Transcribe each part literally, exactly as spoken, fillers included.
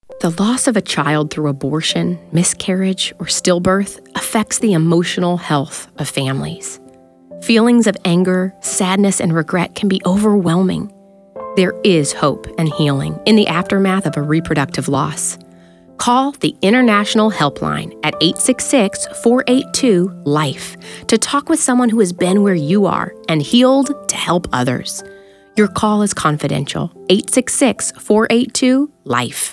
The loss of a child through abortion, miscarriage, or stillbirth affects the emotional health of families. Feelings of anger, sadness, and regret can be overwhelming. There is hope and healing in the aftermath of a reproductive loss. Call the International Helpline at eight six six, four eight two, LIFE to talk with someone who has been where you are and healed to help others. Your call is confidential. eight six six, four eight two, LIFE.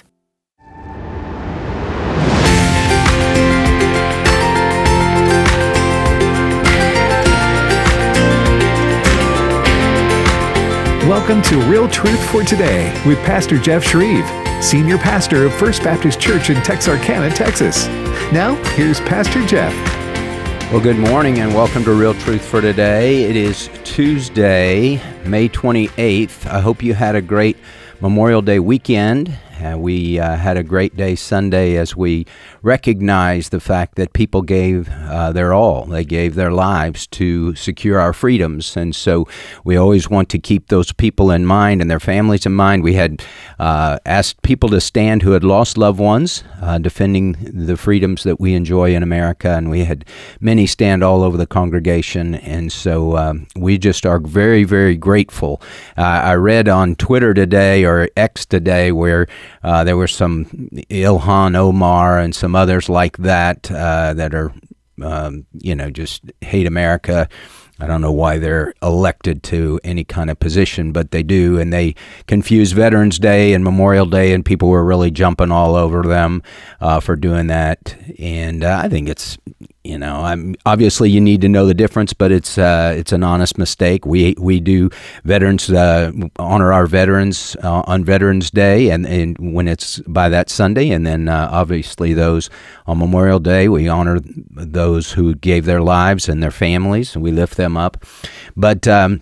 Welcome to Real Truth for Today with Pastor Jeff Shreve, Senior Pastor of First Baptist Church in Texarkana, Texas. Now, here's Pastor Jeff. Well, good morning and welcome to Real Truth for Today. It is Tuesday, May twenty-eighth. I hope you had a great Memorial Day weekend. Uh, we uh, had a great day Sunday as we recognized the fact that people gave uh, their all. They gave their lives to secure our freedoms. And so we always want to keep those people in mind and their families in mind. We had uh, asked people to stand who had lost loved ones, uh, defending the freedoms that we enjoy in America. And we had many stand all over the congregation. And so um, we just are very, very grateful. Uh, I read on Twitter today or X today where Uh, there were some Ilhan Omar and some others like that uh, that are, um, you know, just hate America. I don't know why they're elected to any kind of position, but they do. And they confuse Veterans Day and Memorial Day, and people were really jumping all over them uh, for doing that. And uh, I think it's, you know, I'm obviously you need to know the difference, but it's uh, it's an honest mistake. We we do veterans uh, honor our veterans uh, on Veterans Day, and, and when it's by that Sunday, and then uh, obviously those on Memorial Day, we honor those who gave their lives and their families, and we lift them up. But um,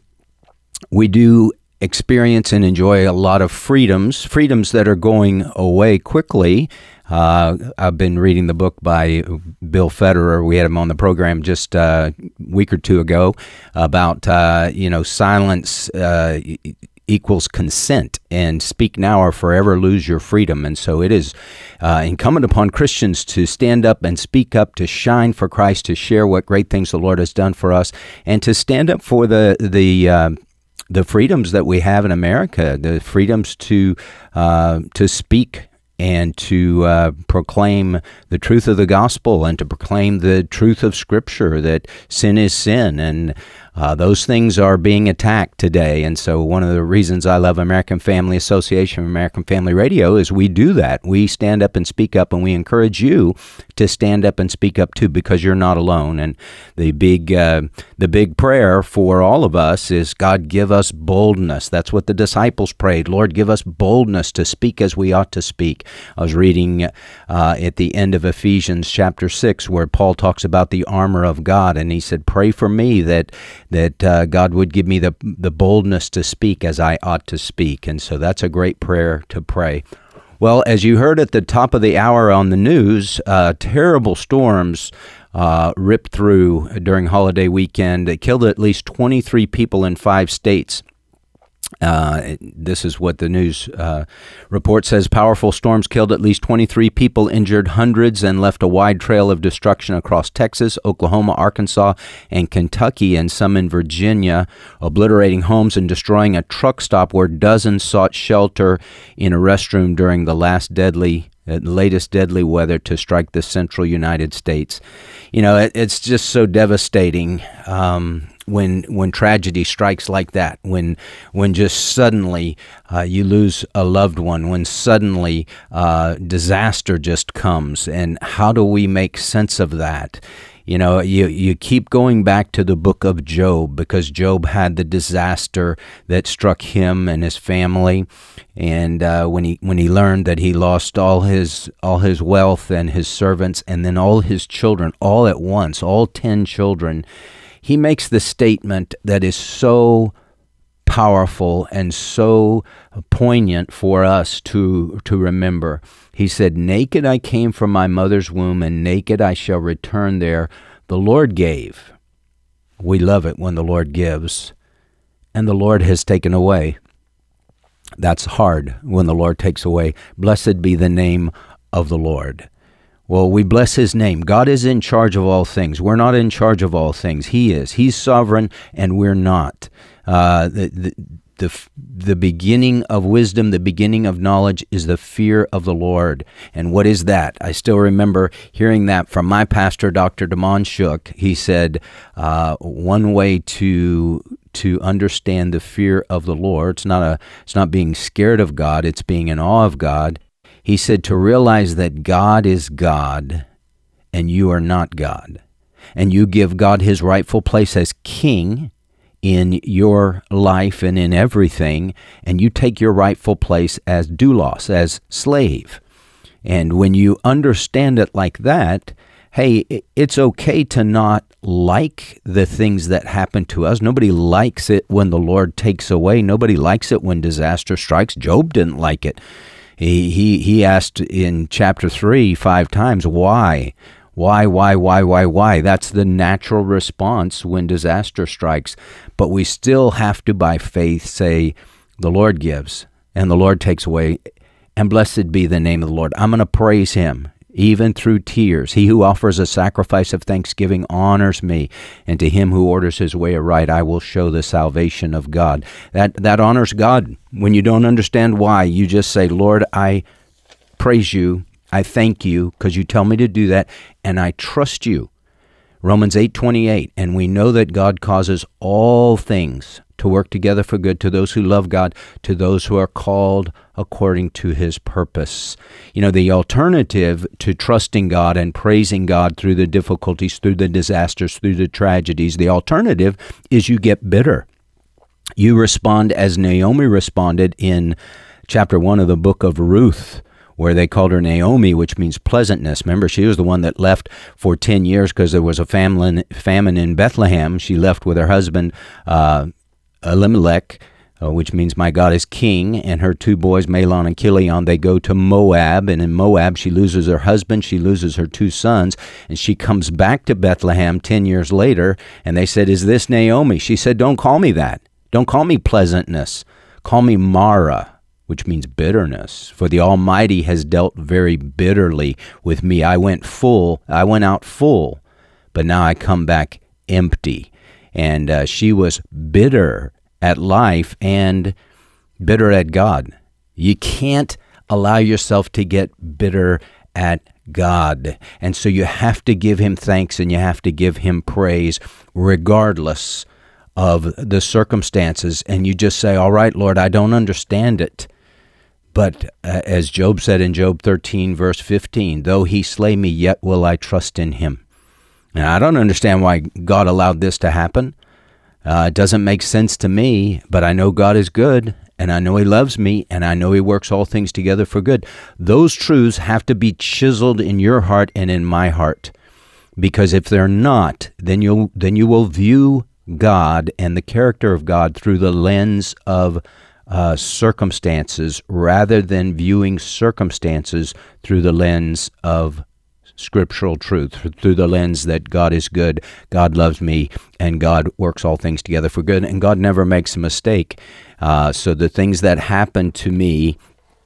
we do experience and enjoy a lot of freedoms, freedoms that are going away quickly. Uh, I've been reading the book by Bill Federer. We had him on the program just uh, a week or two ago about, uh, you know, silence uh, equals consent, and speak now or forever lose your freedom. And so it is uh, incumbent upon Christians to stand up and speak up, to shine for Christ, to share what great things the Lord has done for us, and to stand up for the the uh, the freedoms that we have in America, the freedoms to uh, to speak and to uh, proclaim the truth of the gospel, and to proclaim the truth of Scripture, that sin is sin, and uh, those things are being attacked today. And so one of the reasons I love American Family Association, American Family Radio, is we do that. We stand up and speak up, and we encourage you to stand up and speak up too, because you're not alone. And the big uh, the big prayer for all of us is, God, give us boldness. That's what the disciples prayed. Lord, give us boldness to speak as we ought to speak. I was reading uh, at the end of Ephesians chapter six, where Paul talks about the armor of God, and he said, pray for me that that uh, God would give me the the boldness to speak as I ought to speak. And so that's a great prayer to pray. Well, as you heard at the top of the hour on the news, uh, terrible storms uh, ripped through during holiday weekend. It killed at least twenty-three people in five states. Uh, this is what the news uh, report says. Powerful storms killed at least twenty-three people, injured hundreds, and left a wide trail of destruction across Texas, Oklahoma, Arkansas, and Kentucky, and some in Virginia, obliterating homes and destroying a truck stop where dozens sought shelter in a restroom during the last deadly The latest deadly weather to strike the central United States. You know, it, it's just so devastating um, when when tragedy strikes like that, when when just suddenly uh, you lose a loved one, when suddenly uh, disaster just comes. And how do we make sense of that? You know, you, you keep going back to the book of Job, because Job had the disaster that struck him and his family. And uh, when he when he learned that he lost all his all his wealth and his servants, and then all his children, all at once, all ten children, he makes the statement that is so powerful and so poignant for us to to remember. He said, "Naked I came from my mother's womb, and naked I shall return there. The Lord gave." We love it when the Lord gives, and the Lord has taken away. That's hard when the Lord takes away. Blessed be the name of the Lord. Well, we bless his name. God is in charge of all things. We're not in charge of all things. He is. He's sovereign, and we're not. Uh, the, the, the, the beginning of wisdom, the beginning of knowledge is the fear of the Lord. And what is that? I still remember hearing that from my pastor, Doctor Damon Shook. He said, uh, one way to to understand the fear of the Lord, it's not a, it's not being scared of God, it's being in awe of God. He said to realize that God is God and you are not God. And you give God his rightful place as king in your life and in everything, and you take your rightful place as doulos, as slave. And when you understand it like that, hey, it's okay to not like the things that happen to us. Nobody likes it when the Lord takes away. Nobody likes it when disaster strikes. Job didn't like it. He he he asked in chapter three five times, why? Why, why, why, why, why? That's the natural response when disaster strikes. But we still have to, by faith, say, the Lord gives and the Lord takes away, and blessed be the name of the Lord. I'm going to praise him, even through tears. He who offers a sacrifice of thanksgiving honors me, and to him who orders his way aright, I will show the salvation of God. That that honors God. When you don't understand why, you just say, Lord, I praise you. I thank you because you tell me to do that, and I trust you. Romans eight twenty-eight, and we know that God causes all things to work together for good to those who love God, to those who are called according to his purpose. You know, the alternative to trusting God and praising God through the difficulties, through the disasters, through the tragedies, the alternative is you get bitter. You respond as Naomi responded in chapter one of the book of Ruth, where they called her Naomi, which means pleasantness. Remember, she was the one that left for ten years because there was a famine, famine in Bethlehem. She left with her husband, uh, Elimelech, uh, which means my God is king, and her two boys, Mahlon and Chilion. They go to Moab, and in Moab she loses her husband, she loses her two sons, and she comes back to Bethlehem ten years later, and they said, is this Naomi? She said, don't call me that. Don't call me pleasantness. Call me Mara, which means bitterness. For the Almighty has dealt very bitterly with me. I went full, I went out full, but now I come back empty. And uh, she was bitter at life and bitter at God. You can't allow yourself to get bitter at God. And so you have to give him thanks and you have to give him praise regardless of the circumstances. And you just say, all right, Lord, I don't understand it. But uh, as Job said in Job thirteen, verse fifteen, though he slay me, yet will I trust in him. Now, I don't understand why God allowed this to happen. Uh, it doesn't make sense to me, but I know God is good, and I know he loves me, and I know he works all things together for good. Those truths have to be chiseled in your heart and in my heart, because if they're not, then you'll then you will view God and the character of God through the lens of Uh, circumstances rather than viewing circumstances through the lens of scriptural truth, through the lens that God is good, God loves me, and God works all things together for good, and God never makes a mistake. Uh, so the things that happen to me,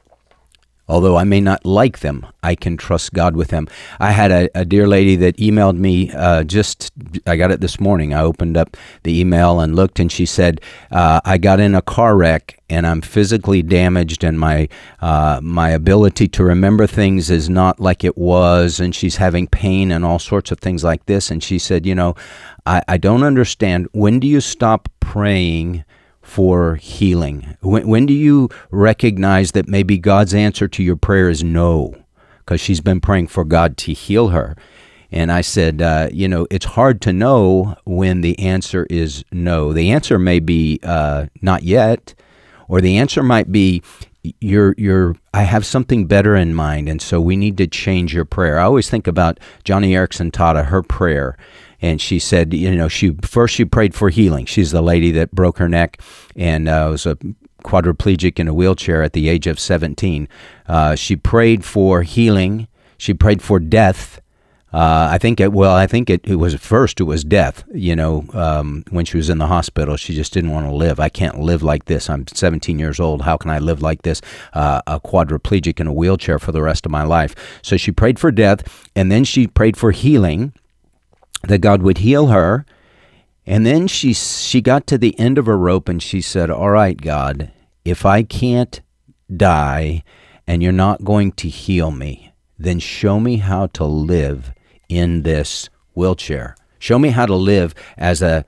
although I may not like them, I can trust God with them. I had a, a dear lady that emailed me uh, just, I got it this morning. I opened up the email and looked, and she said, uh, I got in a car wreck and I'm physically damaged, and my uh, my ability to remember things is not like it was, and she's having pain and all sorts of things like this. And she said, you know, I, I don't understand. When do you stop praying for healing? When, when do you recognize that maybe God's answer to your prayer is no? Because she's been praying for God to heal her. And I said, uh, you know, it's hard to know when the answer is no. The answer may be uh, not yet, or the answer might be, you're, you're, I have something better in mind, and so we need to change your prayer. I always think about Johnny Erickson Tata, her prayer. And she said, you know, she first she prayed for healing. She's the lady that broke her neck and uh, was a quadriplegic in a wheelchair at the age of seventeen. Uh, she prayed for healing. She prayed for death. Uh, I think it, well, I think it, it was first, it was death. You know, um, when she was in the hospital, she just didn't want to live. I can't live like this. I'm seventeen years old. How can I live like this? Uh, a quadriplegic in a wheelchair for the rest of my life. So she prayed for death, and then she prayed for healing, that God would heal her. And then she, she got to the end of her rope and she said, all right, God, if I can't die and you're not going to heal me, then show me how to live in this wheelchair. Show me how to live as a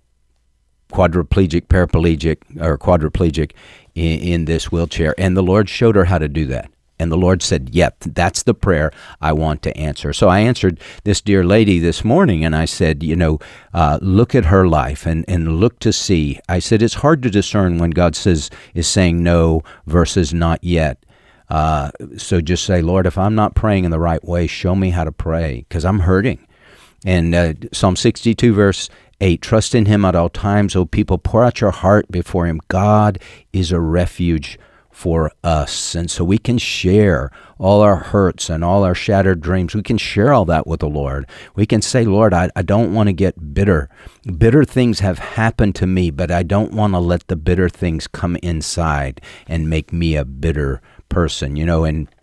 quadriplegic, paraplegic, or quadriplegic in, in this wheelchair. And the Lord showed her how to do that. And the Lord said, yep, that's the prayer I want to answer. So I answered this dear lady this morning, and I said, you know, uh, look at her life and, and look to see. I said, it's hard to discern when God says is saying no versus not yet. Uh, so just say, Lord, if I'm not praying in the right way, show me how to pray, because I'm hurting. And uh, Psalm sixty-two, verse eight, trust in him at all times, O people, pour out your heart before him. God is a refuge for us. And so we can share all our hurts and all our shattered dreams. We can share all that with the Lord. We can say, Lord, I, I don't want to get bitter. Bitter things have happened to me, but I don't want to let the bitter things come inside and make me a bitter person. You know, in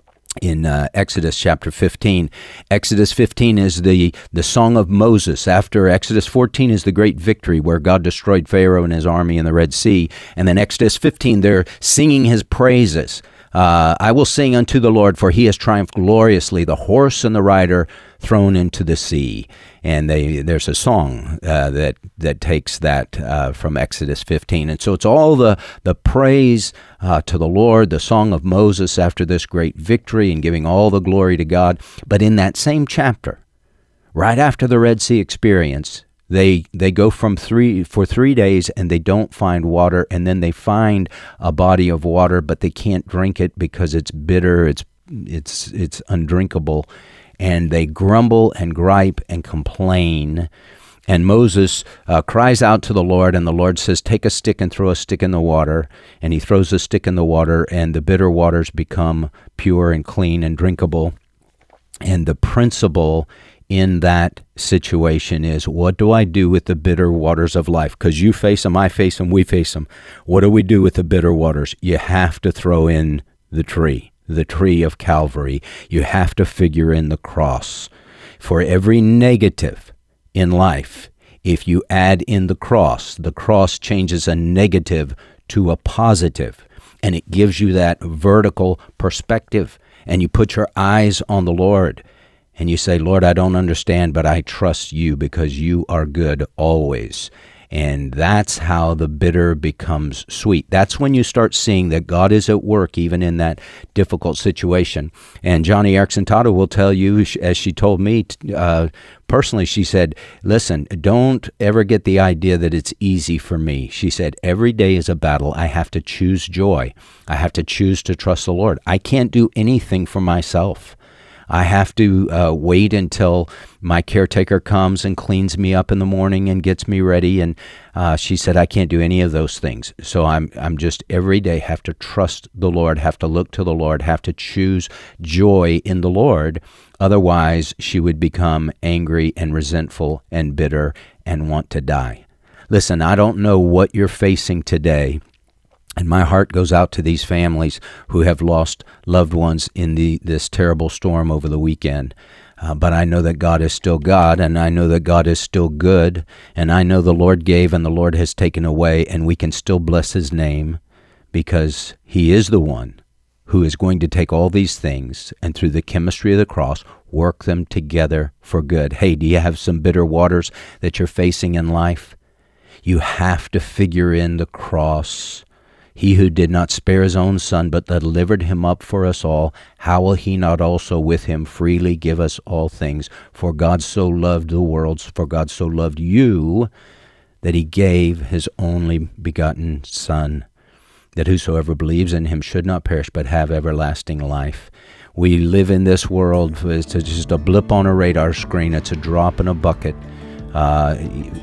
in uh, Exodus chapter fifteen, Exodus fifteen is the, the song of Moses. After Exodus fourteen is the great victory where God destroyed Pharaoh and his army in the Red Sea. And then Exodus fifteen, they're singing his praises. Uh, I will sing unto the Lord, for he has triumphed gloriously, the horse and the rider thrown into the sea. And they, there's a song uh, that that takes that uh, from Exodus fifteen. And so it's all the, the praise uh, to the Lord, the song of Moses after this great victory and giving all the glory to God. But in that same chapter, right after the Red Sea experience, They they go from three for three days and they don't find water, and then they find a body of water, but they can't drink it because it's bitter, it's it's it's undrinkable, and they grumble and gripe and complain. And Moses uh, cries out to the Lord, and the Lord says, take a stick and throw a stick in the water. And he throws a stick in the water, and the bitter waters become pure and clean and drinkable. And the principle in that situation is, what do I do with the bitter waters of life? Because you face them, I face them, we face them. What do we do with the bitter waters? You have to throw in the tree, the tree of Calvary. You have to figure in the cross. For every negative in life, if you add in the cross, the cross changes a negative to a positive, and it gives you that vertical perspective, and you put your eyes on the Lord. And you say, Lord, I don't understand, but I trust you because you are good always. And that's how the bitter becomes sweet. That's when you start seeing that God is at work even in that difficult situation. And Johnny Erickson Tada will tell you, as she told me uh, personally, she said, listen, don't ever get the idea that it's easy for me. She said, every day is a battle. I have to choose joy. I have to choose to trust the Lord. I can't do anything for myself. I have to uh, wait until my caretaker comes and cleans me up in the morning and gets me ready. And uh, she said, I can't do any of those things. So I'm I'm just every day have to trust the Lord, have to look to the Lord, have to choose joy in the Lord. Otherwise, she would become angry and resentful and bitter and want to die. Listen, I don't know what you're facing today. And my heart goes out to these families who have lost loved ones in the this terrible storm over the weekend. Uh, but I know that God is still God, and I know that God is still good, and I know the Lord gave and the Lord has taken away, and we can still bless his name because he is the one who is going to take all these things and through the chemistry of the cross, work them together for good. Hey, do you have some bitter waters that you're facing in life? You have to figure in the cross. He who did not spare his own son, but delivered him up for us all, how will he not also with him freely give us all things? For God so loved the world, for God so loved you, that he gave his only begotten Son, that whosoever believes in him should not perish, but have everlasting life. We live in this world, it's just a blip on a radar screen. It's a drop in a bucket. Uh,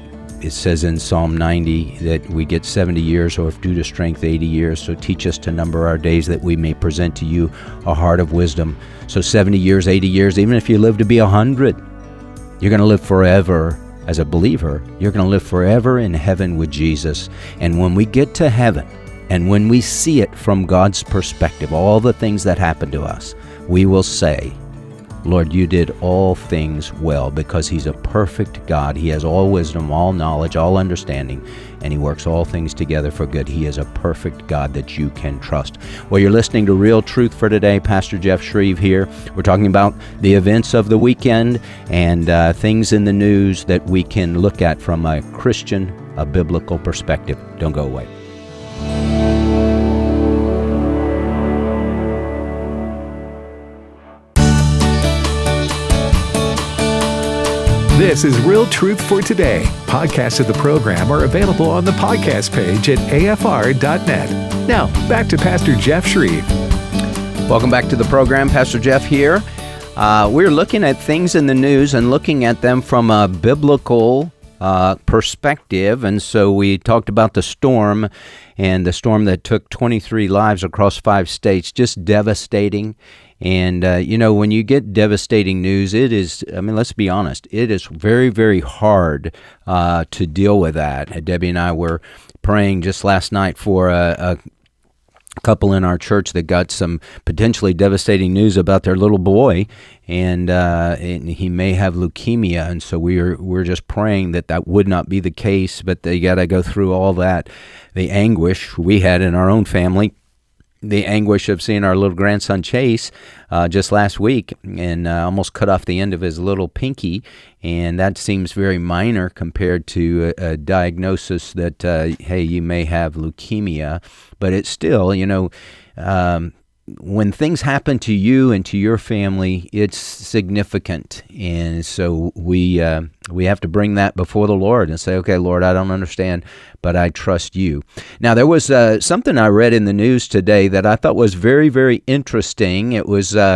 it says in Psalm ninety that we get seventy years, or if due to strength, eighty years. So teach us to number our days that we may present to you a heart of wisdom. So seventy years, eighty years, even if you live to be one hundred, you're going to live forever as a believer. You're going to live forever in heaven with Jesus. And when we get to heaven, and when we see it from God's perspective, all the things that happen to us, we will say, Lord, you did all things well, because he's a perfect God. He has all wisdom, all knowledge, all understanding, and he works all things together for good. He is a perfect God that you can trust. Well, you're listening to Real Truth for Today. Pastor Jeff Shreve here. We're talking about the events of the weekend and uh, things in the news that we can look at from a Christian, a biblical perspective. Don't go away. This is Real Truth for Today. Podcasts of the program are available on the podcast page at A F R dot net. Now, back to Pastor Jeff Shreve. Welcome back to the program. Pastor Jeff here. Uh, we're looking at things in the news and looking at them from a biblical uh, perspective. And so we talked about the storm, and the storm that took twenty-three lives across five states, just devastating. And, uh, you know, when you get devastating news, it is, I mean, let's be honest, it is very, very hard uh, to deal with that. Debbie and I were praying just last night for a, a couple in our church that got some potentially devastating news about their little boy, and, uh, and he may have leukemia. And so we are, we're just praying that that would not be the case, but they got to go through all that, the anguish we had in our own family. The anguish of seeing our little grandson Chase uh, just last week and uh, almost cut off the end of his little pinky, and that seems very minor compared to a, a diagnosis that, uh, hey, you may have leukemia, but it's still, you know, um, when things happen to you and to your family, it's significant, and so we uh, we have to bring that before the Lord and say, okay, Lord, I don't understand, but I trust you. Now, there was uh, something I read in the news today that I thought was very, very interesting. It was uh,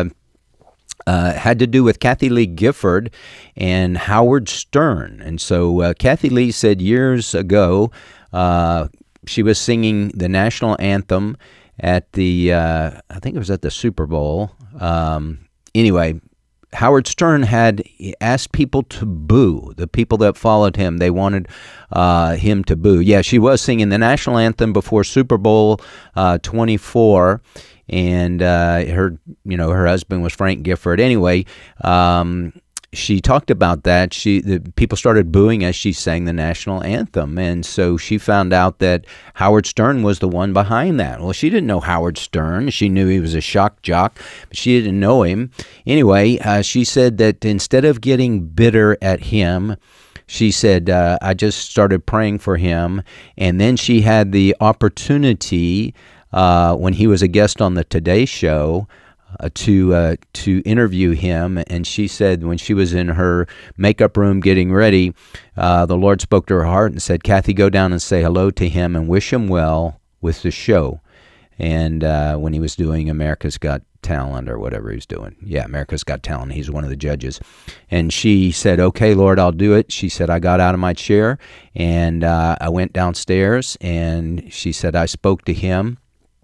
uh, had to do with Kathie Lee Gifford and Howard Stern, and so uh, Kathie Lee said years ago uh, she was singing the national anthem at the, uh, I think it was at the Super Bowl. Um, anyway, Howard Stern had asked people to boo. The people that followed him, they wanted uh, him to boo. Yeah, she was singing the national anthem before Super Bowl uh, twenty-four, and uh, her, you know, her husband was Frank Gifford. Anyway, um, she talked about that. She the people started booing as she sang the national anthem, and so she found out that Howard Stern was the one behind that. Well, she didn't know Howard Stern. She knew he was a shock jock, but she didn't know him. Anyway, uh, she said that instead of getting bitter at him, she said, uh, I just started praying for him, and then she had the opportunity uh, when he was a guest on the Today Show Uh, to uh, to interview him, and she said when she was in her makeup room getting ready, uh, the Lord spoke to her heart and said, Kathie, go down and say hello to him and wish him well with the show. And uh, when he was doing America's Got Talent or whatever he was doing, yeah, America's Got Talent, he's one of the judges. And she said, okay, Lord, I'll do it. She said, I got out of my chair and uh, I went downstairs, and she said, I spoke to him,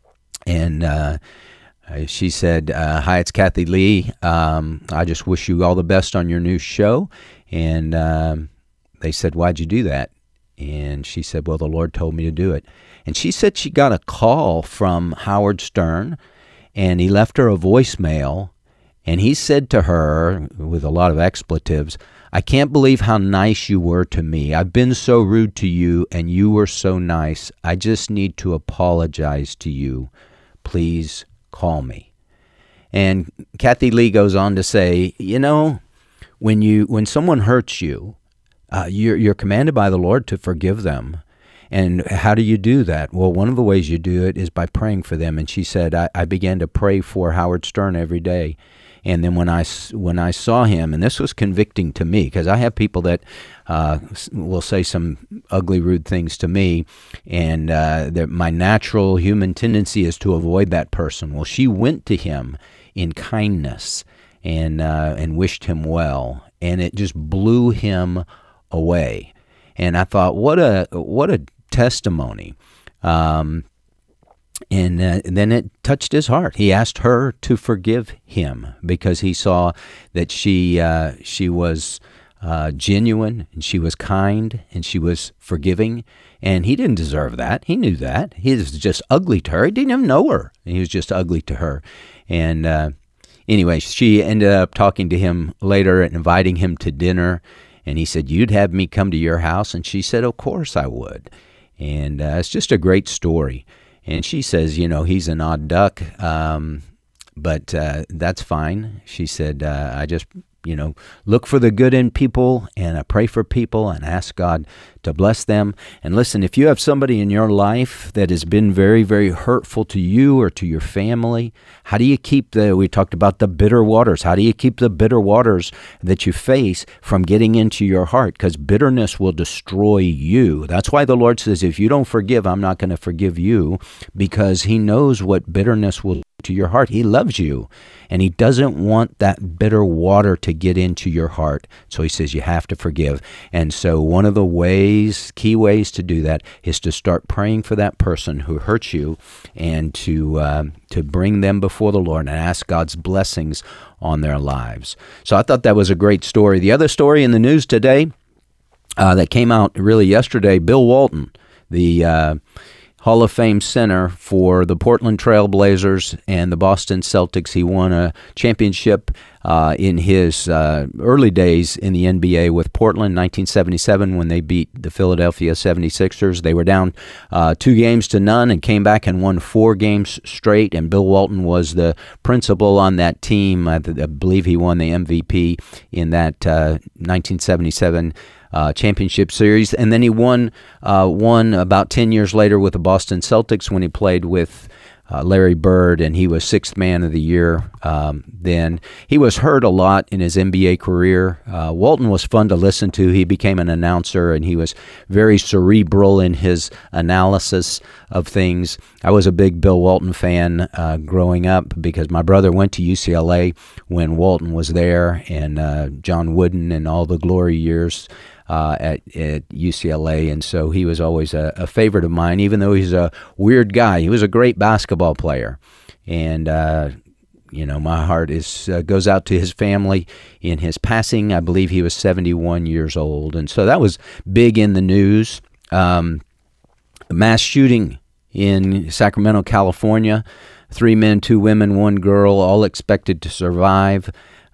and uh, she said, uh, hi, it's Kathie Lee. Um, I just wish you all the best on your new show. And um, they said, why'd you do that? And she said, well, the Lord told me to do it. And she said she got a call from Howard Stern, and he left her a voicemail. And he said to her, with a lot of expletives, I can't believe how nice you were to me. I've been so rude to you, and you were so nice. I just need to apologize to you. Please call me. And Kathie Lee goes on to say, you know, when you when someone hurts you, uh, you're, you're commanded by the Lord to forgive them. And how do you do that? Well, one of the ways you do it is by praying for them. And she said, I, I began to pray for Howard Stern every day. And then when I, when I saw him, and this was convicting to me, because I have people that uh, will say some ugly, rude things to me, and uh, that my natural human tendency is to avoid that person. Well, she went to him in kindness and uh, and wished him well, and it just blew him away. And I thought, what a what a testimony. Um, and, uh, and then it touched his heart. He asked her to forgive him because he saw that she uh, she was uh, genuine, and she was kind, and she was forgiving. And he didn't deserve that. He knew that. He was just ugly to her. He didn't even know her. He was just ugly to her. And uh, anyway, she ended up talking to him later and inviting him to dinner. And he said, "You'd have me come to your house?" And she said, "Of course I would." And uh, it's just a great story. And she says, you know, he's an odd duck, um, but uh, that's fine. She said, uh, I just, you know, look for the good in people, and I pray for people and ask God to bless them. And listen, if you have somebody in your life that has been very, very hurtful to you or to your family, how do you keep the, we talked about the bitter waters. How do you keep the bitter waters that you face from getting into your heart? Because bitterness will destroy you. That's why the Lord says, if you don't forgive, I'm not going to forgive you, because he knows what bitterness will do to your heart. He loves you, and he doesn't want that bitter water to get into your heart. So he says you have to forgive. And so one of the ways, key ways to do that is to start praying for that person who hurts you, and to uh, to bring them before the Lord and ask God's blessings on their lives. So I thought that was a great story. The other story in the news today uh, that came out really yesterday, Bill Walton, the uh, Hall of Fame center for the Portland Trail Blazers and the Boston Celtics. He won a championship uh, in his uh, early days in the N B A with Portland, nineteen seventy-seven, when they beat the Philadelphia seventy-sixers. They were down uh, two games to none and came back and won four games straight, and Bill Walton was the principal on that team. I, I believe he won the M V P in that uh, nineteen seventy-seven Uh, championship series, and then he won uh, one about ten years later with the Boston Celtics when he played with uh, Larry Bird, and he was sixth man of the year. Um, then he was hurt a lot in his N B A career. Uh, Walton was fun to listen to. He became an announcer, and he was very cerebral in his analysis of things. I was a big Bill Walton fan uh, growing up because my brother went to U C L A when Walton was there, and uh, John Wooden and all the glory years Uh, at, at U C L A, and so he was always a, a favorite of mine, even though he's a weird guy. He was a great basketball player, and uh, you know, my heart is uh, goes out to his family in his passing. I believe he was seventy-one years old, and so that was big in the news. Um, mass shooting in Sacramento, California. Three men, two women, one girl, all expected to survive.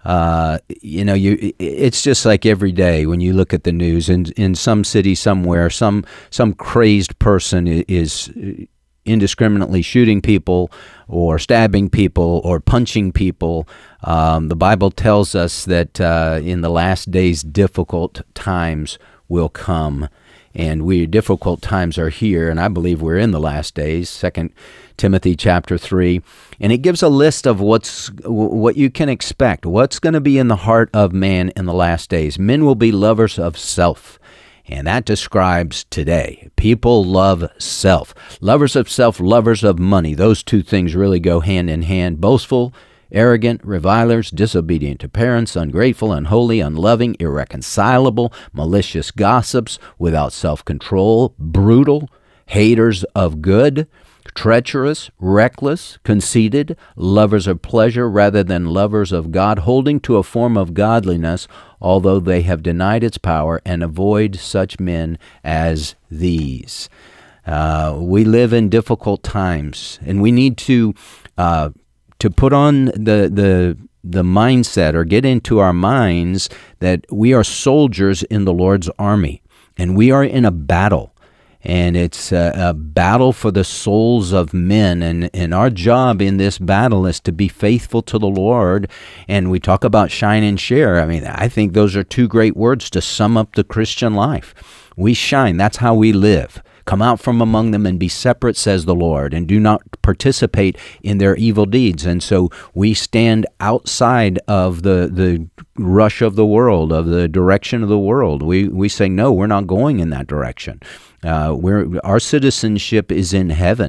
Uh, you know, you it's just like every day when you look at the news. In in some city somewhere, some some crazed person is indiscriminately shooting people or stabbing people or punching people. Um, the Bible tells us that uh, in the last days, difficult times will come. And we difficult times are here, and I believe we're in the last days. Second Timothy chapter three, and it gives a list of what's what you can expect. What's going to be in the heart of man in the last days? Men will be lovers of self, and that describes today. People love self, lovers of self, lovers of money. Those two things really go hand in hand. Boastful, arrogant, revilers, disobedient to parents, ungrateful, unholy, unloving, irreconcilable, malicious gossips, without self-control, brutal, haters of good, treacherous, reckless, conceited, lovers of pleasure rather than lovers of God, holding to a form of godliness, although they have denied its power, and avoid such men as these. Uh, we live in difficult times, and we need to uh, to put on the the the mindset, or get into our minds, that we are soldiers in the Lord's army, and we are in a battle. And it's a, a battle for the souls of men. And, and our job in this battle is to be faithful to the Lord. And we talk about shine and share. I mean, I think those are two great words to sum up the Christian life. We shine. That's how we live. Come out from among them and be separate, says the Lord, and do not participate in their evil deeds. And so we stand outside of the the rush of the world, of the direction of the world. We we say, no, we're not going in that direction. Uh, we're, our citizenship is in heaven.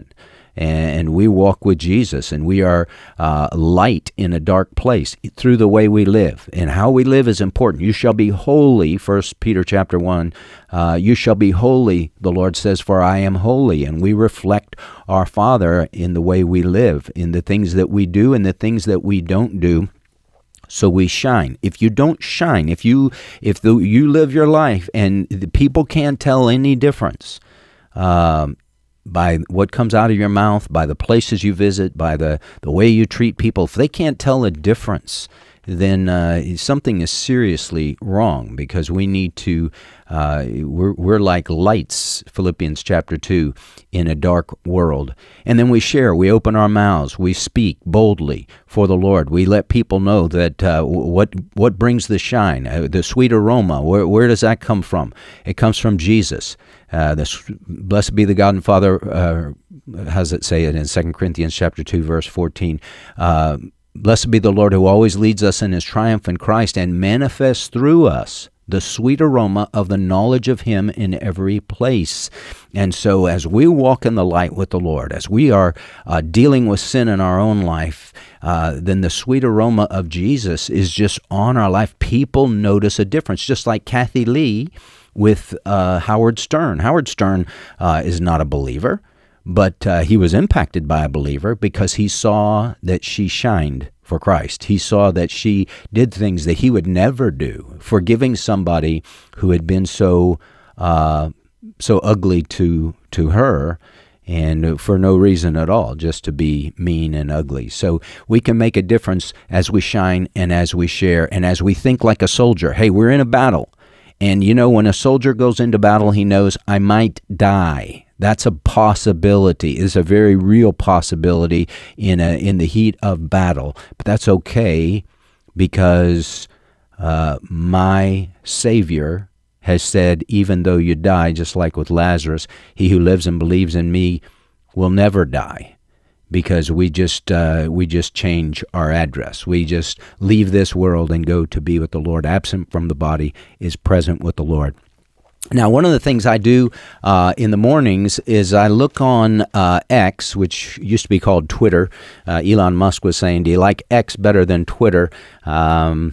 and we walk with Jesus, and we are uh, light in a dark place through the way we live. And how we live is important. You shall be holy, First Peter chapter one. Uh, you shall be holy, the Lord says, for I am holy. And we reflect our Father in the way we live, in the things that we do and the things that we don't do. So we shine. If you don't shine, if you if the, you live your life and the people can't tell any difference, um, by what comes out of your mouth, by the places you visit, by the, the way you treat people, if they can't tell a difference, then uh, something is seriously wrong, because we need to, uh, we're, we're like lights, Philippians chapter two, in a dark world. And then we share, we open our mouths, we speak boldly for the Lord. We let people know that uh, what what brings the shine, uh, the sweet aroma, where, where does that come from? It comes from Jesus. Uh, this, blessed be the God and Father, uh, how does it say it in Second Corinthians chapter two, verse fourteen? Uh, blessed be the Lord who always leads us in his triumph in Christ and manifests through us the sweet aroma of the knowledge of him in every place. And so as we walk in the light with the Lord, as we are uh, dealing with sin in our own life, uh, then the sweet aroma of Jesus is just on our life. People notice a difference, just like Kathy Lee with uh, Howard Stern. Howard Stern uh, is not a believer, but uh, he was impacted by a believer because he saw that she shined for Christ. He saw that she did things that he would never do, forgiving somebody who had been so uh, so ugly to to her, and for no reason at all, just to be mean and ugly. So we can make a difference as we shine and as we share and as we think like a soldier. Hey, we're in a battle. And you know, when a soldier goes into battle, he knows, I might die. That's a possibility. It's a very real possibility in a in the heat of battle. But that's okay, because uh, my Savior has said, even though you die, just like with Lazarus, he who lives and believes in me will never die. Because we just uh, we just change our address. We just leave this world and go to be with the Lord. Absent from the body is present with the Lord. Now, one of the things I do uh, in the mornings is I look on uh, X, which used to be called Twitter. Uh, Elon Musk was saying, do you like X better than Twitter? Um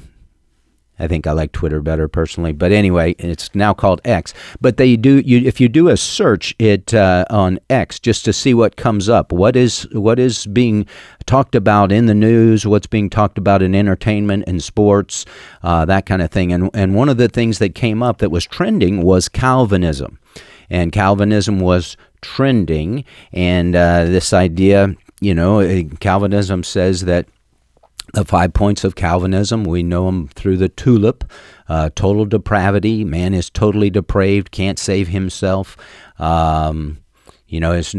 I think I like Twitter better personally, but anyway, it's now called X. But they do you if you do a search it uh, on X just to see what comes up, what is what is being talked about in the news, what's being talked about in entertainment and sports, uh, that kind of thing. And and one of the things that came up that was trending was Calvinism, and Calvinism was trending, and uh, this idea, you know, Calvinism says that the five points of Calvinism, we know them through the TULIP, uh, total depravity. Man is totally depraved, can't save himself. Um, you know, as,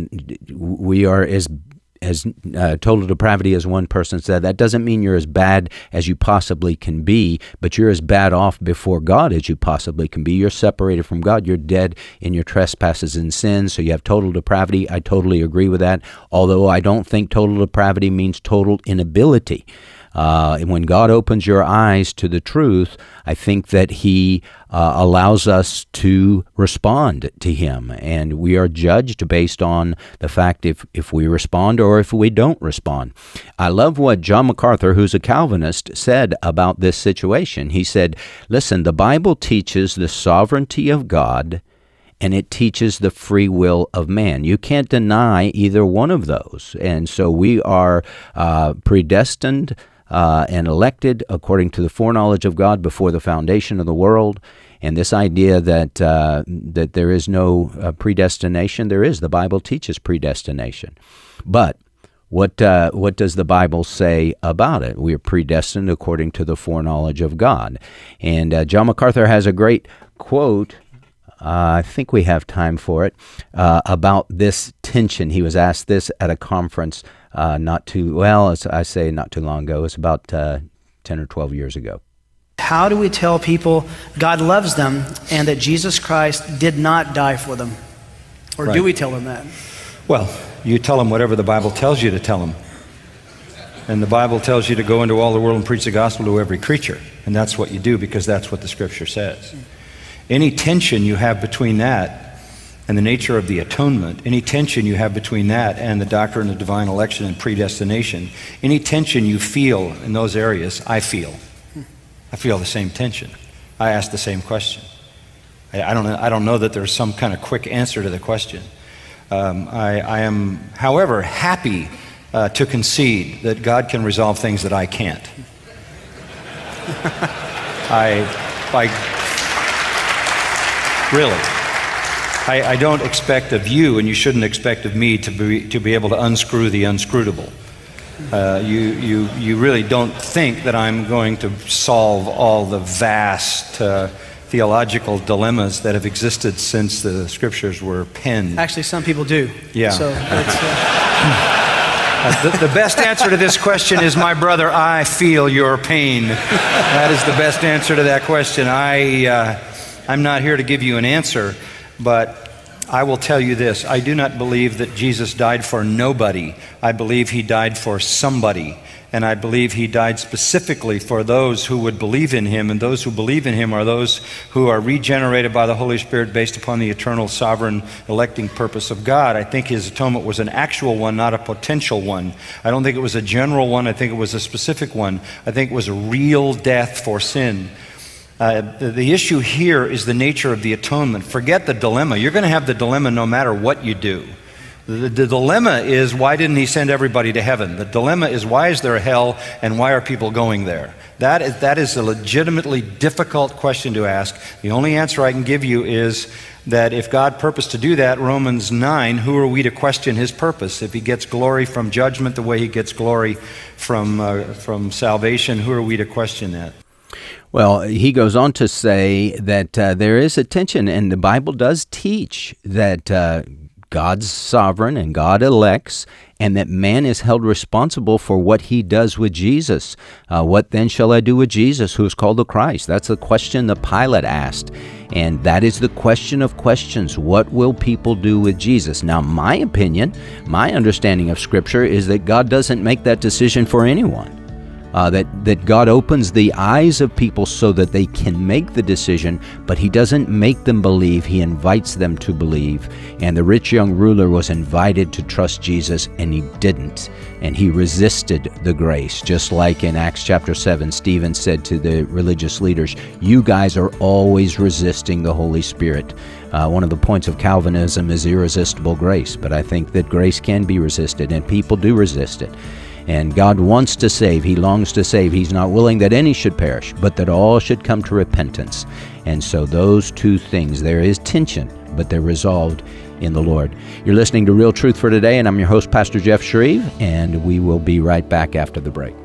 we are as as uh, total depravity, as one person said. That doesn't mean you're as bad as you possibly can be, but you're as bad off before God as you possibly can be. You're separated from God. You're dead in your trespasses and sins, so you have total depravity. I totally agree with that, although I don't think total depravity means total inability. Uh, when God opens your eyes to the truth, I think that he uh, allows us to respond to him. And we are judged based on the fact if, if we respond or if we don't respond. I love what John MacArthur, who's a Calvinist, said about this situation. He said, listen, the Bible teaches the sovereignty of God, and it teaches the free will of man. You can't deny either one of those. And so we are uh, predestined Uh, and elected according to the foreknowledge of God before the foundation of the world. And this idea that uh, that there is no uh, predestination, there is. The Bible teaches predestination. But what uh, what does the Bible say about it? We are predestined according to the foreknowledge of God. And uh, John MacArthur has a great quote, uh, I think we have time for it, uh, about this tension. He was asked this at a conference Uh, not too, well, as I say not too long ago. It's about uh, ten or twelve years ago. How do we tell people God loves them and that Jesus Christ did not die for them? Or Right. do we tell them that? Well, you tell them whatever the Bible tells you to tell them. And the Bible tells you to go into all the world and preach the gospel to every creature. And that's what you do, because that's what the Scripture says. Any tension you have between that and the nature of the atonement, any tension you have between that and the doctrine of divine election and predestination, any tension you feel in those areas, I feel. I feel the same tension. I ask the same question. I, I don't know, I don't know that there's some kind of quick answer to the question. Um, I, I am, however, happy uh, to concede that God can resolve things that I can't. I, I really, I, I don't expect of you, and you shouldn't expect of me, to be to be able to unscrew the unscrutable. Uh, you you you really don't think that I'm going to solve all the vast uh, theological dilemmas that have existed since the scriptures were penned. Actually, some people do. Yeah. So that's, uh... Uh, the, the best answer to this question is, my brother, I feel your pain. That is the best answer to that question. I, uh, I'm not here to give you an answer, but I will tell you this. I do not believe that Jesus died for nobody. I believe he died for somebody. And I believe he died specifically for those who would believe in him, and those who believe in him are those who are regenerated by the Holy Spirit based upon the eternal, sovereign, electing purpose of God. I think his atonement was an actual one, not a potential one. I don't think it was a general one. I think it was a specific one. I think it was a real death for sin. Uh, the, the issue here is the nature of the atonement. Forget the dilemma. You're going to have the dilemma no matter what you do. The, the dilemma is, why didn't he send everybody to heaven? The dilemma is, why is there a hell, and why are people going there? That is, that is a legitimately difficult question to ask. The only answer I can give you is that if God purposed to do that, Romans nine, who are we to question his purpose? If he gets glory from judgment the way he gets glory from, uh, from salvation, who are we to question that? Well, he goes on to say that uh, there is a tension, and the Bible does teach that uh, God's sovereign and God elects, and that man is held responsible for what he does with Jesus. Uh, what then shall I do with Jesus, who is called the Christ? That's the question that Pilate asked. And that is the question of questions. What will people do with Jesus? Now, my opinion, my understanding of Scripture is that God doesn't make that decision for anyone. Uh, that, that God opens the eyes of people so that they can make the decision, but he doesn't make them believe. He invites them to believe. And the rich young ruler was invited to trust Jesus, and he didn't. And he resisted the grace. Just like in Acts chapter seven, Stephen said to the religious leaders, you guys are always resisting the Holy Spirit. Uh, one of the points of Calvinism is irresistible grace, but I think that grace can be resisted, and people do resist it. And God wants to save. He longs to save. He's not willing that any should perish, but that all should come to repentance. And so those two things, there is tension, but they're resolved in the Lord. You're listening to Real Truth for Today, and I'm your host, Pastor Jeff Shreve, and we will be right back after the break.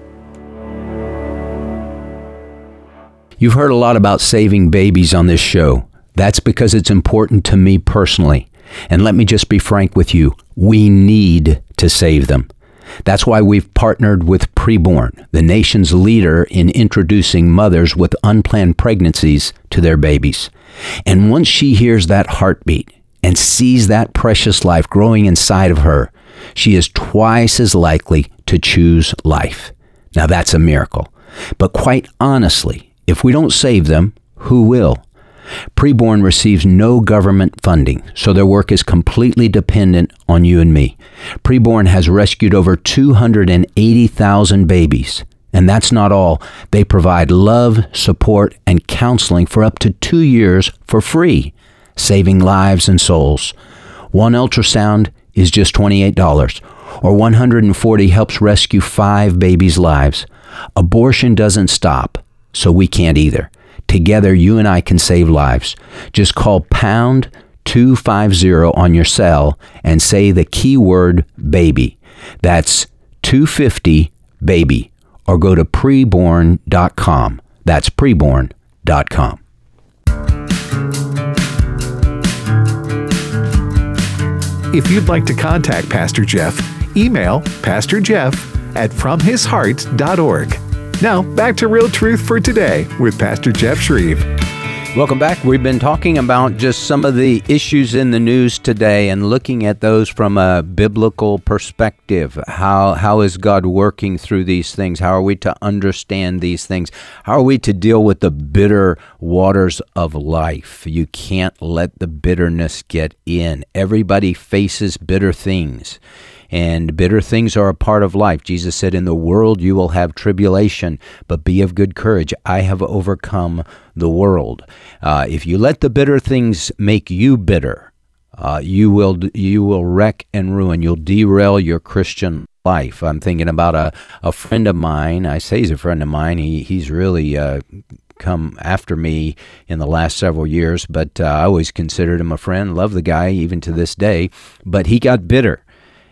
You've heard a lot about saving babies on this show. That's because it's important to me personally. And let me just be frank with you. We need to save them. That's why we've partnered with Preborn, the nation's leader in introducing mothers with unplanned pregnancies to their babies. And once she hears that heartbeat and sees that precious life growing inside of her, she is twice as likely to choose life. Now that's a miracle. But quite honestly, if we don't save them, who will? Preborn receives no government funding, so their work is completely dependent on you and me. Preborn has rescued over two hundred eighty thousand babies. And that's not all. They provide love, support, and counseling for up to two years for free, saving lives and souls. One ultrasound is just twenty-eight dollars, or one hundred forty dollars helps rescue five babies' lives. Abortion doesn't stop, so we can't either. Together, you and I can save lives. Just call pound two fifty on your cell and say the keyword baby. That's two fifty baby. Or go to preborn dot com. That's preborn dot com. If you'd like to contact Pastor Jeff, email pastor jeff at from his heart dot org. Now, back to Real Truth for Today with Pastor Jeff Shreve. Welcome back. We've been talking about just some of the issues in the news today and looking at those from a biblical perspective. How how is God working through these things? How are we to understand these things? How are we to deal with the bitter waters of life? You can't let the bitterness get in. Everybody faces bitter things. And bitter things are a part of life. Jesus said, in the world you will have tribulation, but be of good courage. I have overcome the world. Uh, if you let the bitter things make you bitter, uh, you will you will wreck and ruin. You'll derail your Christian life. I'm thinking about a, a friend of mine. I say he's a friend of mine. He He's really uh, come after me in the last several years, but uh, I always considered him a friend. Love the guy even to this day. But he got bitter.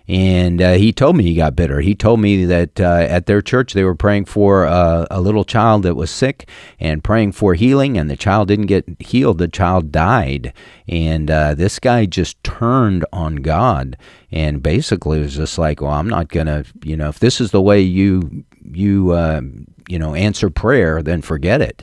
And uh, he told me he got bitter. He told me that uh, at their church they were praying for uh, a little child that was sick and praying for healing, and the child didn't get healed. The child died. And uh, this guy just turned on God and basically was just like, well, I'm not going to, you know, if this is the way you, you, uh, you know, answer prayer, then forget it.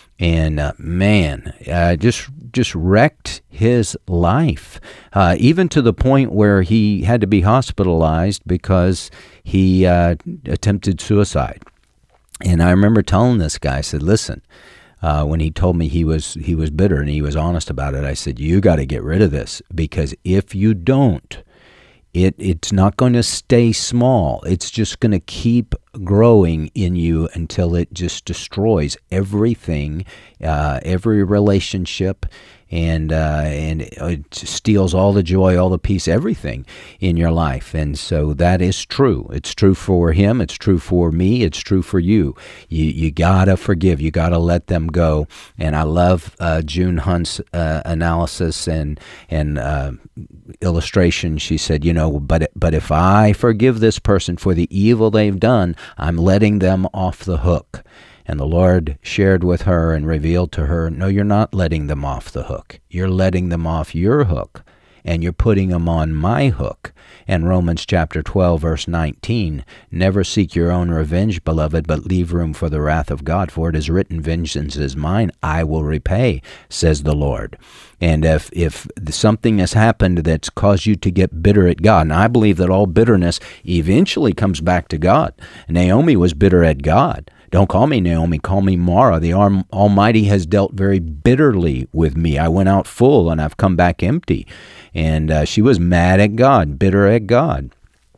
And uh, man, uh, just just wrecked his life, uh, even to the point where he had to be hospitalized because he uh, attempted suicide. And I remember telling this guy, I said, listen, uh, when he told me he was he was bitter and he was honest about it, I said, you got to get rid of this, because if you don't, It it's not going to stay small. It's just going to keep growing in you until it just destroys everything, uh, every relationship, and uh, and it steals all the joy, all the peace, everything in your life. And so that is true. It's true for him. It's true for me. It's true for you. You you gotta forgive. You gotta let them go. And I love uh, June Hunt's uh, analysis and and uh, illustration. She said, you know, but but if I forgive this person for the evil they've done, I'm letting them off the hook. And the Lord shared with her and revealed to her, no, you're not letting them off the hook. You're letting them off your hook, and you're putting them on my hook. And Romans chapter twelve, verse nineteen, never seek your own revenge, beloved, but leave room for the wrath of God. For it is written, vengeance is mine, I will repay, says the Lord. And if if something has happened that's caused you to get bitter at God, and I believe that all bitterness eventually comes back to God. Naomi was bitter at God. Don't call me Naomi, call me Mara. The Almighty has dealt very bitterly with me. I went out full and I've come back empty. And uh, she was mad at God, bitter at God.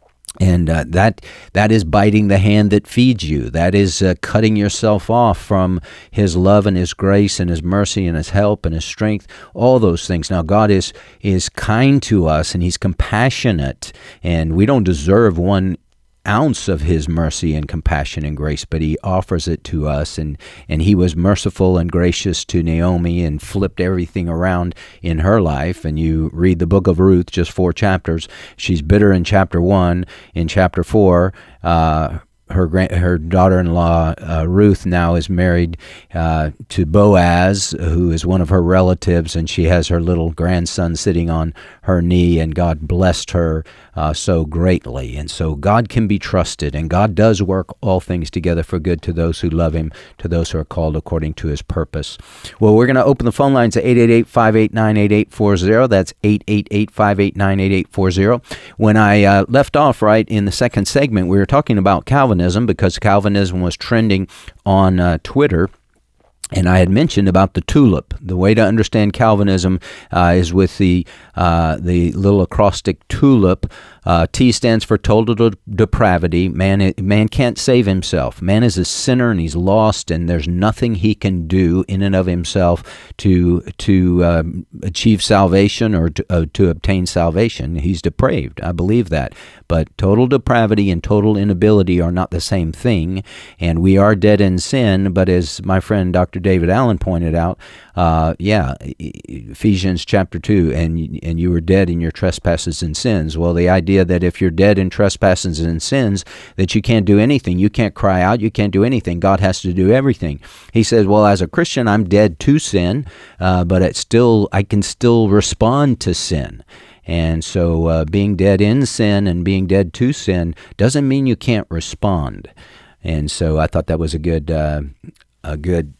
And uh, that that is biting the hand that feeds you. That is uh, cutting yourself off from His love and His grace and His mercy and His help and His strength, all those things. Now, God is is kind to us and He's compassionate, and we don't deserve one ounce of His mercy and compassion and grace, but He offers it to us. And, and He was merciful and gracious to Naomi and flipped everything around in her life. And you read the book of Ruth, just four chapters. She's bitter in chapter one. In chapter four, uh, her grand, her daughter-in-law, uh, Ruth, now is married uh, to Boaz, who is one of her relatives, and she has her little grandson sitting on her knee, and God blessed her uh, so greatly. And so God can be trusted, and God does work all things together for good to those who love Him, to those who are called according to His purpose. Well, we're going to open the phone lines at eight eight eight, five eight nine, eight eight four zero. That's eight eight eight, five eight nine, eight eight four zero. When I uh, left off right in the second segment, we were talking about Calvinism, because Calvinism was trending on uh, Twitter. And I had mentioned about the tulip. The way to understand Calvinism uh, is with the uh, the little acrostic tulip. Uh, T stands for total de- depravity. Man, man can't save himself. Man is a sinner and he's lost, and there's nothing he can do in and of himself to to uh, achieve salvation or to, uh, to obtain salvation. He's depraved. I believe that. But total depravity and total inability are not the same thing, and we are dead in sin. But as my friend Doctor David Allen pointed out, uh, yeah, Ephesians chapter two, and and you were dead in your trespasses and sins. Well, the idea that if you're dead in trespasses and sins, that you can't do anything. You can't cry out. You can't do anything. God has to do everything. He says, well, as a Christian, I'm dead to sin, uh, but it's still I can still respond to sin. And so uh, being dead in sin and being dead to sin doesn't mean you can't respond. And so I thought that was a good uh, a good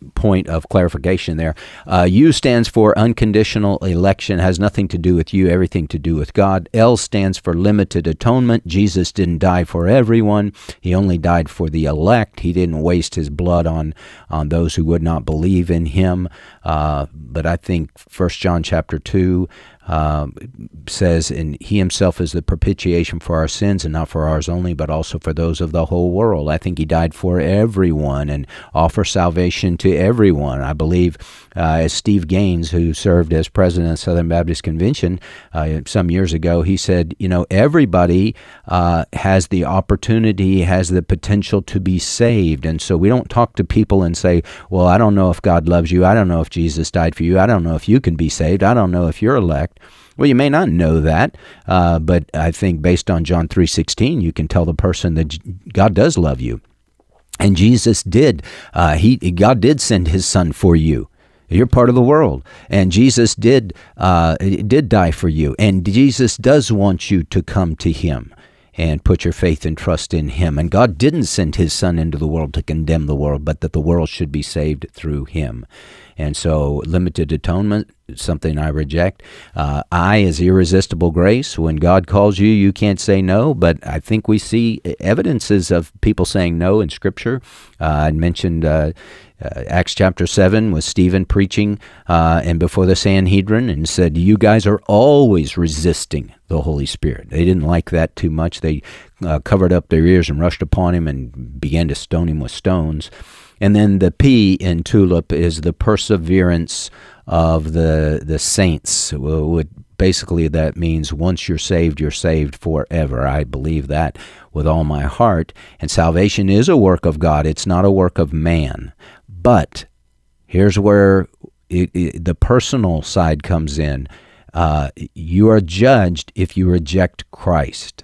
point of clarification there. Uh, U stands for unconditional election, has nothing to do with you, everything to do with God. L stands for limited atonement. Jesus didn't die for everyone. He only died for the elect. He didn't waste his blood on, on those who would not believe in him. Uh, but I think First John chapter two Uh, says, and he himself is the propitiation for our sins, and not for ours only, but also for those of the whole world. I think he died for everyone and offers salvation to everyone. I believe, uh, as Steve Gaines, who served as president of Southern Baptist Convention uh, some years ago, he said, you know, everybody uh, has the opportunity, has the potential to be saved. And so we don't talk to people and say, well, I don't know if God loves you. I don't know if Jesus died for you. I don't know if you can be saved. I don't know if you're elect. Well, you may not know that, uh, but I think based on John three sixteen, you can tell the person that God does love you. And Jesus did. Uh, he God did send his son for you. You're part of the world. And Jesus did uh, did die for you. And Jesus does want you to come to him and put your faith and trust in him. And God didn't send his son into the world to condemn the world, but that the world should be saved through him. And so limited atonement is something I reject. Uh, I is irresistible grace. When God calls you, you can't say no, but I think we see evidences of people saying no in Scripture. Uh, I mentioned uh, uh, Acts chapter seven with Stephen preaching uh, and before the Sanhedrin and said, you guys are always resisting the Holy Spirit. They didn't like that too much. They uh, covered up their ears and rushed upon him and began to stone him with stones. And then the P in TULIP is the perseverance of the the saints. Well, basically, that means once you're saved, you're saved forever. I believe that with all my heart. And salvation is a work of God. It's not a work of man. But here's where it, it, the personal side comes in. Uh, you are judged if you reject Christ.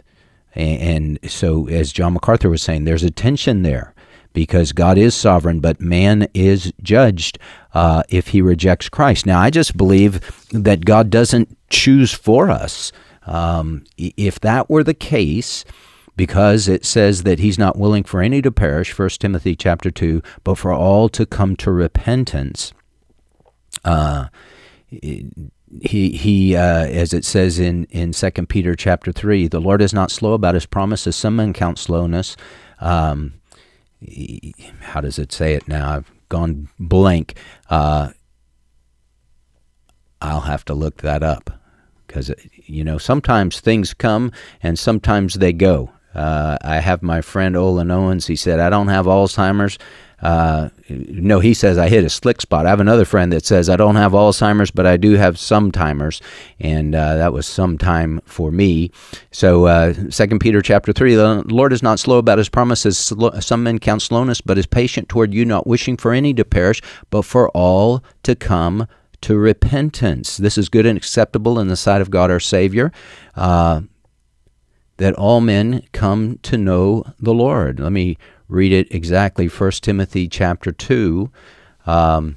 And, and so, as John MacArthur was saying, there's a tension there. Because God is sovereign, but man is judged uh, if he rejects Christ. Now, I just believe that God doesn't choose for us. Um, if that were the case, because it says that he's not willing for any to perish, First Timothy chapter two, but for all to come to repentance, uh, he, he uh, as it says in, in Second Peter chapter three, the Lord is not slow about his promise, as some men count slowness. Um How does it say it now? I've gone blank. Uh, I'll have to look that up because, you know, sometimes things come and sometimes they go. Uh, I have my friend Olin Owens. He said, I don't have Alzheimer's. Uh, no, he says I hit a slick spot. I have another friend that says I don't have Alzheimer's, but I do have some timers, and uh, that was some time for me. So uh, Second Peter chapter three, the Lord is not slow about his promises. Some men count slowness, but is patient toward you, not wishing for any to perish, but for all to come to repentance. This is good and acceptable in the sight of God our Savior, uh, that all men come to know the Lord. Let me read it exactly. First Timothy chapter two. Um,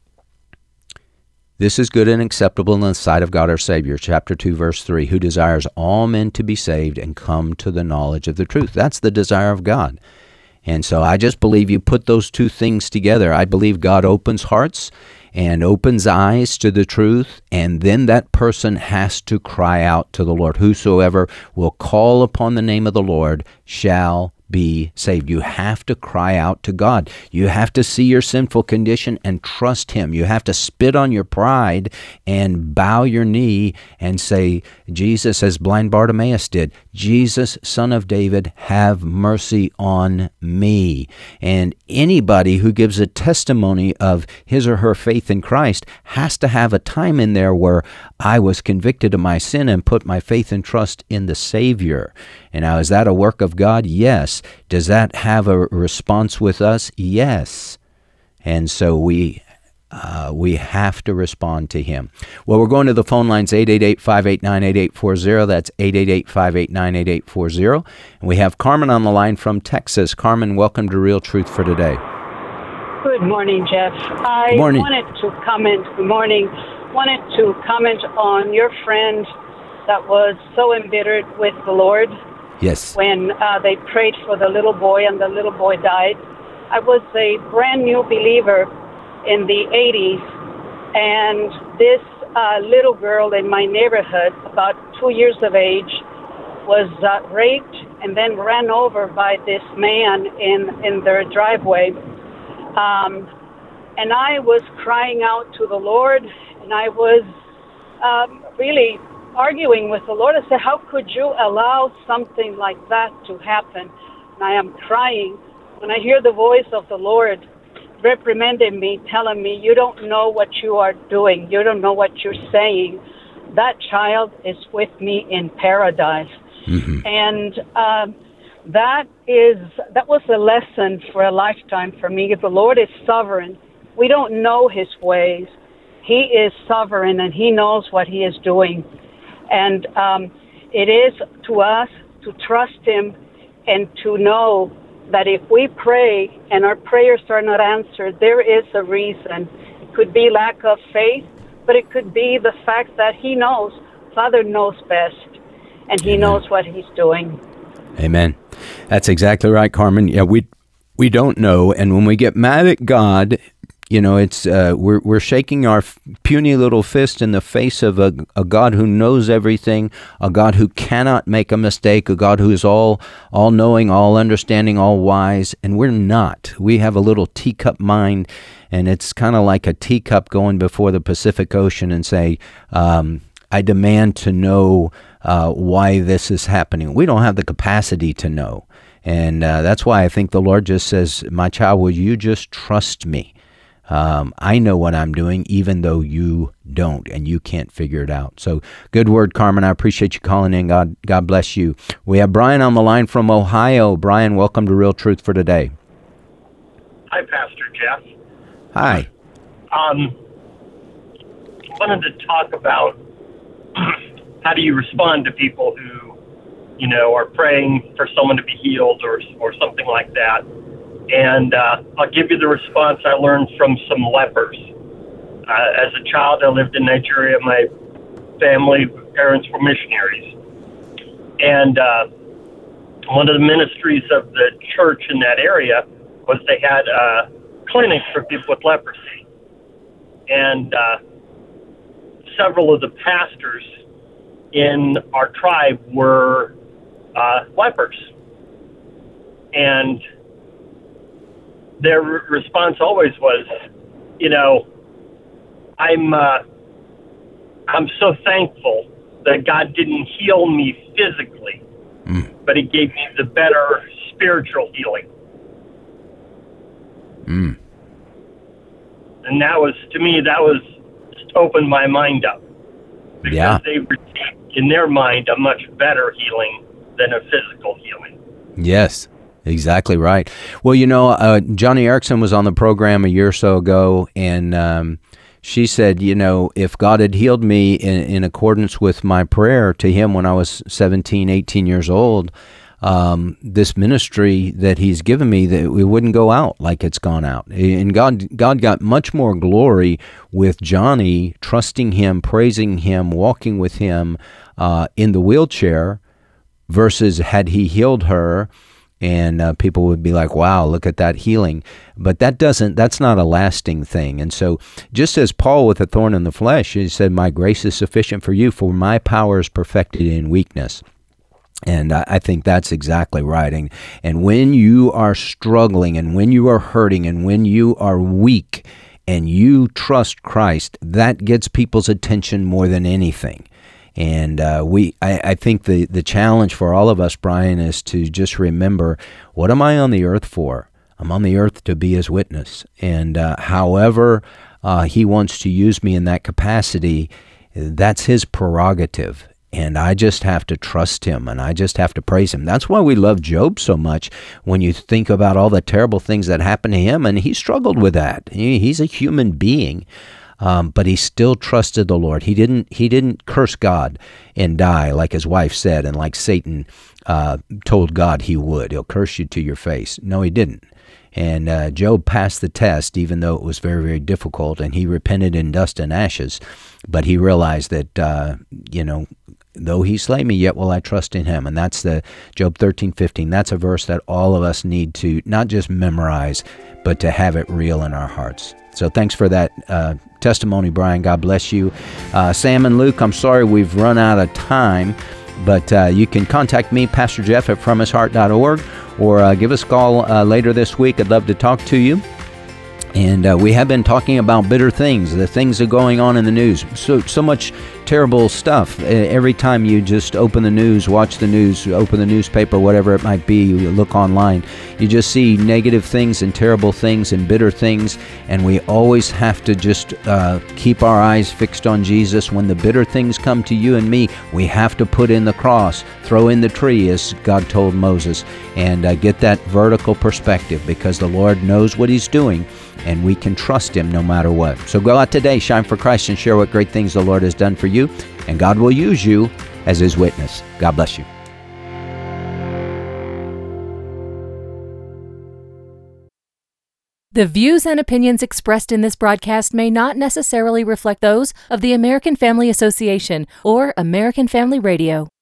this is good and acceptable in the sight of God our Savior. Chapter two, verse three. Who desires all men to be saved and come to the knowledge of the truth. That's the desire of God. And so I just believe you put those two things together. I believe God opens hearts and opens eyes to the truth, and then that person has to cry out to the Lord. Whosoever will call upon the name of the Lord shall be saved. You have to cry out to God. You have to see your sinful condition and trust him. You have to spit on your pride and bow your knee and say, Jesus, as blind Bartimaeus did, Jesus, Son of David, have mercy on me. And anybody who gives a testimony of his or her faith in Christ has to have a time in there where I was convicted of my sin and put my faith and trust in the Savior. And now, is that a work of God? Yes. Does that have a response with us? Yes. And so we uh, we have to respond to him. Well, we're going to the phone lines, eight eight eight, five eight nine, eight eight four zero. That's eight eight eight, five eight nine, eight eight four zero. And we have Carmen on the line from Texas. Carmen, welcome to Real Truth for Today. Good morning, Jeff. I Good morning. wanted to comment, good morning, wanted to comment on your friend that was so embittered with the Lord. Yes. When uh, they prayed for the little boy and the little boy died. I was a brand new believer, in the eighties, and this uh, little girl in my neighborhood, about two years of age, was uh, raped and then ran over by this man in, in their driveway. Um, and I was crying out to the Lord, and I was um, really arguing with the Lord. I said, how could you allow something like that to happen? And I am crying when I hear the voice of the Lord reprimanding me, telling me, you don't know what you are doing. You don't know what you're saying. That child is with me in paradise. Mm-hmm. And um, that is that was a lesson for a lifetime for me. The Lord is sovereign. We don't know his ways. He is sovereign, and he knows what he is doing. And um, it is to us to trust him and to know that if we pray and our prayers are not answered, there is a reason. It could be lack of faith, but it could be the fact that he knows, Father knows best, and he Amen. Knows what he's doing. Amen. That's exactly right, Carmen. Yeah, we we don't know, and when we get mad at God, you know, it's uh, we're we're shaking our puny little fist in the face of a, a God who knows everything, a God who cannot make a mistake, a God who is all all knowing, all understanding, all wise, and we're not. We have a little teacup mind, and it's kind of like a teacup going before the Pacific Ocean and say, um, "I demand to know uh, why this is happening." We don't have the capacity to know, and uh, that's why I think the Lord just says, "My child, will you just trust me? Um, I know what I'm doing, even though you don't, and you can't figure it out." So good word, Carmen. I appreciate you calling in. God, God bless you. We have Brian on the line from Ohio. Brian, welcome to Real Truth for Today. Hi, Pastor Jeff. Hi. Um, wanted to talk about how do you respond to people who, you know, are praying for someone to be healed or or something like that. And uh, I'll give you the response I learned from some lepers. Uh, as a child, I lived in Nigeria. My family, parents were missionaries. And uh, one of the ministries of the church in that area was they had a clinic for people with leprosy. And uh, several of the pastors in our tribe were uh, lepers. And their re- response always was, you know, I'm uh, I'm so thankful that God didn't heal me physically, mm. but he gave me the better spiritual healing. Mm. And that was, to me, that was just opened my mind up. Because yeah. they received, in their mind, a much better healing than a physical healing. Yes. Exactly right. Well, you know, uh, Joni Eareckson was on the program a year or so ago, and um, she said, you know, if God had healed me in, in accordance with my prayer to him when I was seventeen, eighteen years old, um, this ministry that he's given me, that it wouldn't go out like it's gone out. And God, God got much more glory with Joni trusting him, praising him, walking with him uh, in the wheelchair versus had he healed her. And uh, people would be like, wow, look at that healing. But that doesn't, that's not a lasting thing. And so just as Paul with a thorn in the flesh, he said, my grace is sufficient for you, for my power is perfected in weakness. And I, I think that's exactly right. And, and when you are struggling and when you are hurting and when you are weak and you trust Christ, that gets people's attention more than anything. And uh, we, I, I think the, the challenge for all of us, Brian, is to just remember, what am I on the earth for? I'm on the earth to be his witness. And uh, however uh, he wants to use me in that capacity, that's his prerogative. And I just have to trust him, and I just have to praise him. That's why we love Job so much when you think about all the terrible things that happened to him, and he struggled with that. He, he's a human being. Um, but he still trusted the Lord. He didn't. He didn't curse God and die like his wife said, and like Satan uh, told God he would. He'll curse you to your face. No, he didn't. And uh, Job passed the test, even though it was very, very difficult. And he repented in dust and ashes. But he realized that, uh, you know, though he slay me, yet will I trust in him. And that's the Job thirteen fifteen. That's a verse that all of us need to not just memorize, but to have it real in our hearts. So thanks for that uh, testimony, Brian. God bless you. Uh, Sam and Luke, I'm sorry we've run out of time, but uh, you can contact me, Pastor Jeff, at from his heart dot org, or uh, give us a call uh, later this week. I'd love to talk to you. And uh, we have been talking about bitter things, the things that are going on in the news. So so much terrible stuff. Every time you just open the news, watch the news, open the newspaper, whatever it might be, you look online, you just see negative things and terrible things and bitter things. And we always have to just uh, keep our eyes fixed on Jesus. When the bitter things come to you and me, we have to put in the cross, throw in the tree, as God told Moses, and uh, get that vertical perspective, because the Lord knows what He's doing, and we can trust Him no matter what. So go out today, shine for Christ, and share what great things the Lord has done for you, and God will use you as His witness. God bless you. The views and opinions expressed in this broadcast may not necessarily reflect those of the American Family Association or American Family Radio.